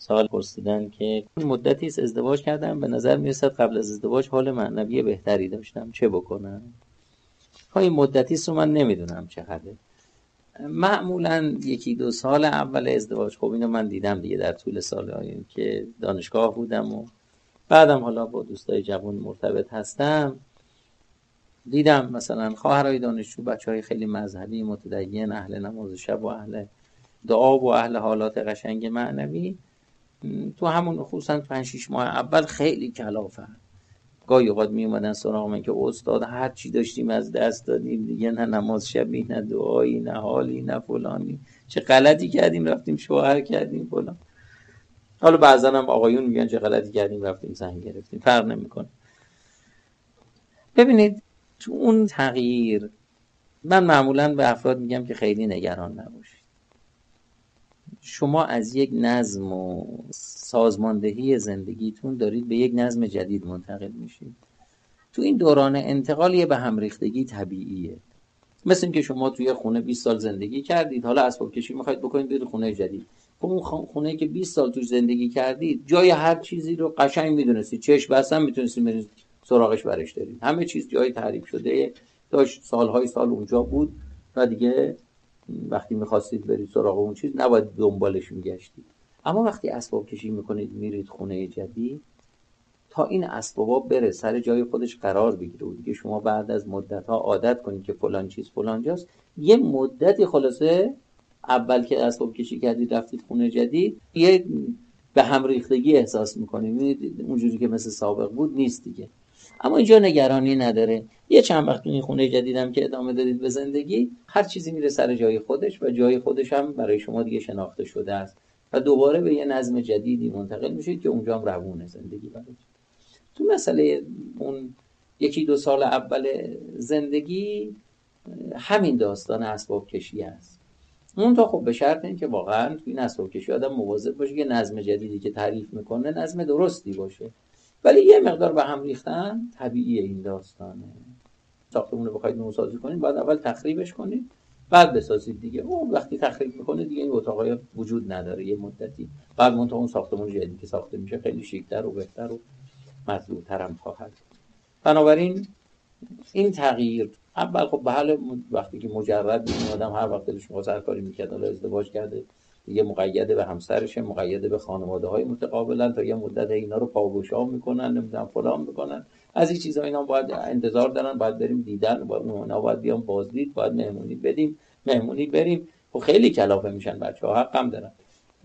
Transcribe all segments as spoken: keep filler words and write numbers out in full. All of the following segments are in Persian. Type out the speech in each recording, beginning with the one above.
سوال پرسیدن که مدتی است ازدواج کردم، به نظر میرسد قبل از ازدواج حال معنوی بهتری داشتم، چه بکنم؟ های مدتی است رو من نمیدونم چقدره. معمولا یکی دو سال اول ازدواج، خب اینو من دیدم دیگه در طول سال‌های که دانشگاه بودم و بعدم حالا با دوستای جوان مرتبط هستم، دیدم مثلا خواهرای دانشجو، بچهای خیلی مذهبی، متدین، اهل نماز شب و اهل دعا و اهل حالات قشنگ معنوی، تو همون خصوصا پنج شش ماه اول خیلی کلافه. گاهی اوقات می اومدن سراغ من که استاد هر چی داشتیم از دست دادیم دیگه، نه نماز شبی، نه دعایی، نه حالی، نه فلانی، چه غلطی کردیم رفتیم شوهر کردیم فلان. حالا بعضا هم آقایون میگن چه غلطی کردیم رفتیم زن گرفتیم، فرق نمیکنه. ببینید تو اون تغییر من معمولا به افراد میگم که خیلی نگران نباشید. شما از یک نظم و سازماندهی زندگیتون دارید به یک نظم جدید منتقل میشید. تو این دوران انتقال یه به هم ریختگی طبیعیه. مثل این که شما توی خونه بیست سال زندگی کردید، حالا اسباب کشی میخواید بکنید برید خونه جدید. خب اون خونه‌ای که بیست سال توش زندگی کردید، جای هر چیزی رو قشنگ میدونستید، چشم بستن میتونستید برید سراغش برش دارید. همه چیز جای تعریف شده داشت، سالهای سال اونجا بود و دیگه وقتی میخواستید برید سراغ اون چیز نباید دنبالش میگشتید. اما وقتی اسباب کشی میکنید میرید خونه جدید، تا این اسبابا بره سر جای خودش قرار بگیره و دیگه شما بعد از مدت‌ها عادت کنید که فلان چیز فلان جاست، یه مدتی خلاصه اول که اسباب کشی کردید رفتید خونه جدید، یه به هم ریختگی احساس میکنید، اونجوری که مثل سابق بود نیست دیگه. اما اینجا نگرانی نداره. یه چند وقت این خونه جدیدم که ادامه دادید به زندگی، هر چیزی میره سر جای خودش و جای خودش هم برای شما دیگه شناخته شده است و دوباره به یه نظم جدیدی منتقل میشید که اونجا هم روونه زندگی براتون. تو مسئله اون یکی دو سال اول زندگی همین داستان اسباب کشی است. اون تا خب به شرط این که واقعا تو این اسباب کشی آدم مواظب باشه که نظم جدیدی که تعریف میکنه نظم درستی باشه. ولی یه مقدار به هم ریختن طبیعیه این داستانه. ساختمون رو بخواید نوسازی کنید بعد اول تخریبش کنید بعد بسازید دیگه. اون وقتی تخریب میکنه دیگه این اتاقای وجود نداره یه مدتی، بعد منتها اون ساختمون جدیدی که ساخته میشه خیلی شیک‌تر و بهتر و مطلوب‌تر هم خواهد. بنابراین این تغییر اول خب به حال وقتی که مجرد میشه آدم هر وقت دلش می‌خواد هر کاری می‌کرد، حالا ازدواج کرده دیگه مقیده به همسرشه، مقیده به خانواده‌های متقابلن، تا یه مدت اینا رو پاگوشا میکنن، نمیدونم فلان میکنن، از این چیزا اینا باید انتظار دارن، باید بریم دیدن، باید اونا باید بیان بازدید، باید مهمونی بدیم، مهمونی بریم. خب خیلی کلافه میشن بچه‌ها، حق هم دارن.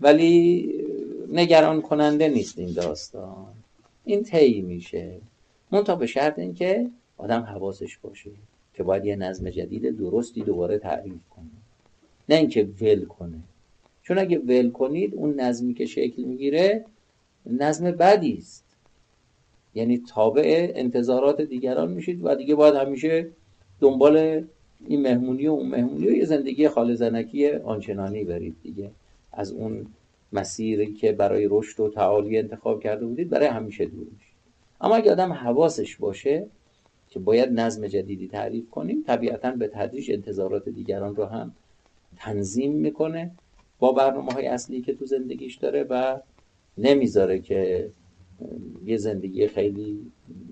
ولی نگران کننده نیست این داستان. این طی میشه. منتها به شرط این که آدم حواسش باشه که باید یه نظم جدید درستی دوباره تعریف کنه، نه اینکه ول کنه. چون اگه ول کنید اون نظمی که شکل میگیره نظم بدی است، یعنی تابع انتظارات دیگران میشید و دیگه باید همیشه دنبال این مهمونی و اون مهمونی و یه زندگی خاله زنکی آنچنانی برید دیگه. از اون مسیری که برای رشد و تعالی انتخاب کرده بودید برای همیشه دور میشید. اما اگه آدم حواسش باشه که باید نظم جدیدی تعریف کنیم، طبیعتاً به تدریج انتظارات دیگران رو هم تنظیم میکنه با برنامه‌های اصلی که تو زندگیش داره و نمیذاره که یه زندگی خیلی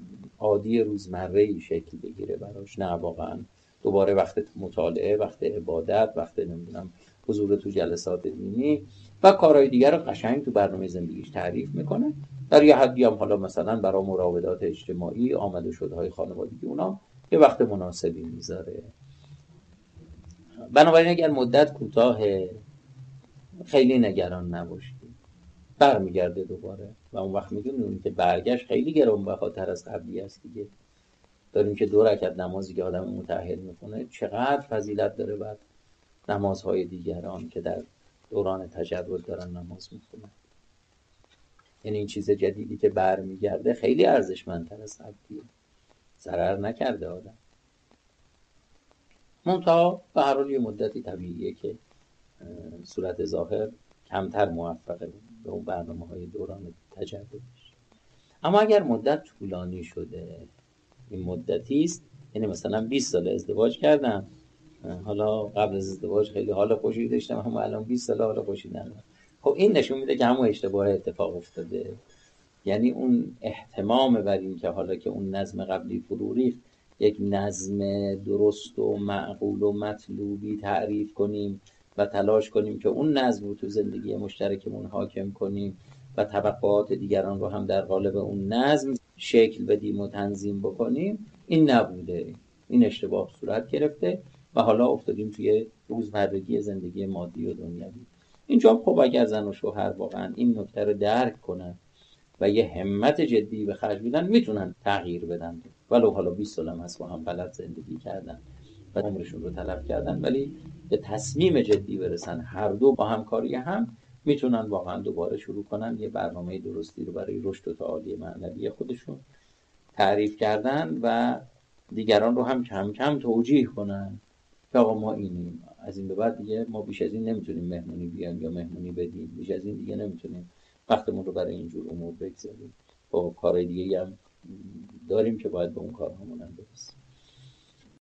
عادی روزمره‌ای شکل بگیره براش. نه واقعاً دوباره وقت مطالعه، وقت عبادت، وقت نمیدونم حضور تو جلسات دینی و کارهای دیگر رو قشنگ تو برنامه زندگیش تعریف میکنه. در یه حدی هم حالا مثلا برای مراودات اجتماعی، آمد و شدهای خانوادگی اونا یه وقت مناسبی میذاره. بنابراین اگر مدت کوتاه خیلی نگران نباشید، برمیگرده دوباره و اون وقت میدونیم که برگشت خیلی گرانبهاتر از قبلی است دیگه. داریم که دو رکعت نمازی که آدم متأهل میکنه چقدر فضیلت داره بعد نمازهای دیگران که در دوران تجرد دارن نماز میخونن. یعنی این چیز جدیدی که برمیگرده خیلی ارزشمندتر از قبلیه، ضرر نکرده آدم. منتها به هر حال یه مدتی طبیعیه که صورت ظاهر کمتر موفقه به اون برنامه‌های دوران تجربیش. اما اگر مدت طولانی شده، این مدتی است، یعنی مثلا بیست سال ازدواج کردم، حالا قبل از ازدواج خیلی حال خوشی داشتم اما الان بیست سال حال خوشی ندارم، خب این نشون میده که همون اشتباه اتفاق افتاده. یعنی اون احتمام بر این که حالا که اون نظم قبلی فرو ریخت یک نظم درست و معقول و مطلوبی تعریف کنیم و تلاش کنیم که اون نظم رو تو زندگی مشترکمون حاکم کنیم و توقعات دیگران رو هم در قالب اون نظم شکل بدیم و تنظیم بکنیم، این نبوده. این اشتباه صورت گرفته و حالا افتادیم توی روزمرگی زندگی مادی و دنیوی. اینجا خب اگر زن و شوهر واقعا این نکته رو درک کنن و یه همت جدی به خرج بدن، میتونن تغییر بدن، ولو حالا بیست سال هم هست با هم غلط زندگی کردن و عمرشون رو تلف کردن، ولی به تصمیم جدی برسن هر دو با همکاری هم میتونن واقعا دوباره شروع کنن یه برنامه درستی رو برای رشد و تعالی معنوی خودشون تعریف کردن و دیگران رو هم کم کم توجیه کنن که آقا ما اینیم، از این به بعد دیگه ما بیش از این نمیتونیم مهمونی بیایم یا مهمونی بدیم، بیش از این دیگه نمیتونیم وقتمون رو برای اینجور امور بگذاریم. با کارهای دیگه هم داریم که باید به اون کارهامون هم برسیم.